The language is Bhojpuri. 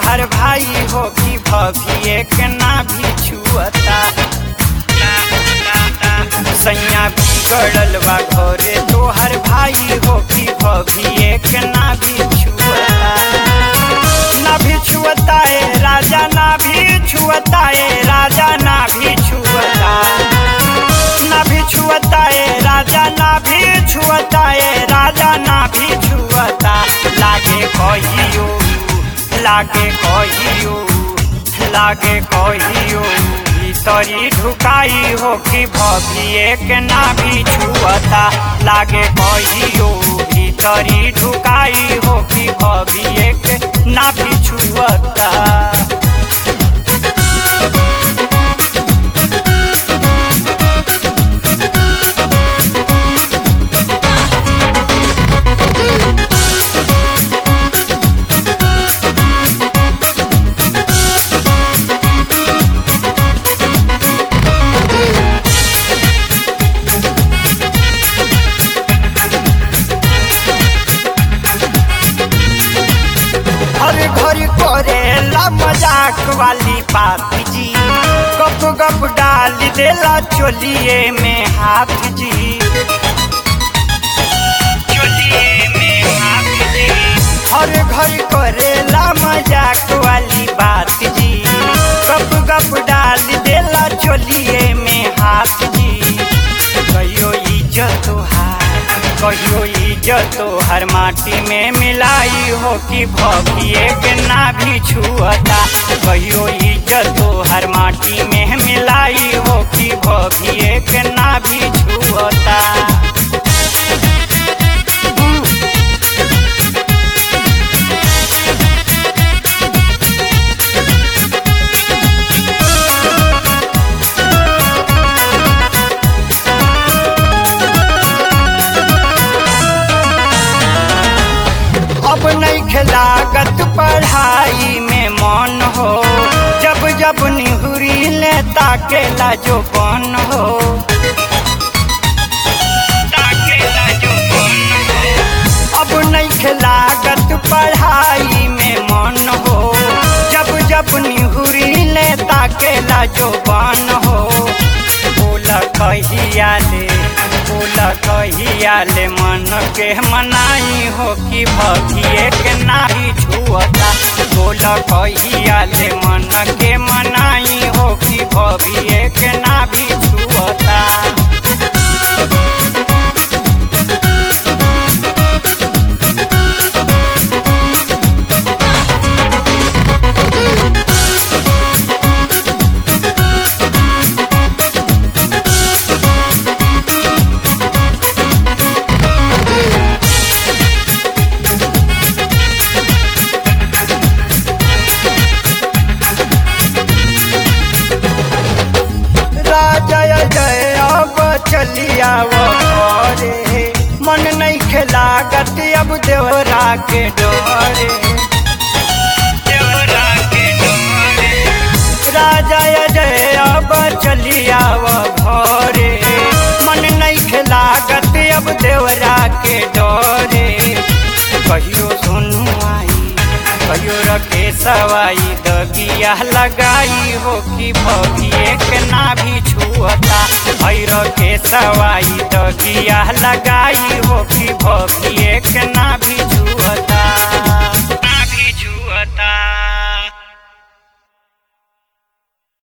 तोहर भाई हो कि भभिए के ना भी छुअता। सैया बिगड़ल बा घरे तोहर भाई हो कि भभिए के ना भी छुअता। ना भी छुअता ए राजा ना भी छुअता ए राजा ना भी छुअता। ना भी छुअता ए राजा ना भी छुअता ए राजा ना भी छुअता। लागे कहियो लागे कहियो लागे कहियो भीतरी ढुकाई हो कि भभिए के ना भी छुअता। लागे कहियो भीतरी ढुकाई हो कि भभिए के ना भी छुअता। हर घर करेला मजाक वाली बात जी। गप गप डाल देला चोलिए में हाथ जी। चोलिए में हाथ जी। हर घर करेला मजाक वाली बात जी। गप गप डाल देला चोलिए में हाथ जी। कहियो इज्जत कहियो इज्जत हर माटी में मिलाई हो कि भभिए के ना भी छुअता। कहियो इज्जत हर माटी में मिलाई हो कि भभिए के ना भी छुअता। अब नहीं खिलागत पढ़ाई में मन हो। जब जब निहुरी ले ताकेला जो बन हो। ताकेला जो बन हो। अब नहीं खिलागत पढ़ाई में मन हो। जब जब निहुरी ले ताकेला जो बन हो। बोला कहिया ले मन के मनाई हो कि भभिए के ना ही छुअता। बोला कहिया ले मन के मनाई हो कि भभिए के ना भी छुअता। जय अब चलिया घरे मन नहीं खिलागत अब देवरा के डोरे। देवरा के डोरे राजा जय अब चलिया घरे मन नहीं खिलागत अब देवरा के डोरे। कहियो सोनू आई कहियो रखे सवाई दगिया लगाई हो कि भभिए के ना भी छुअता। भैर के सवाई दगिया लगाई हो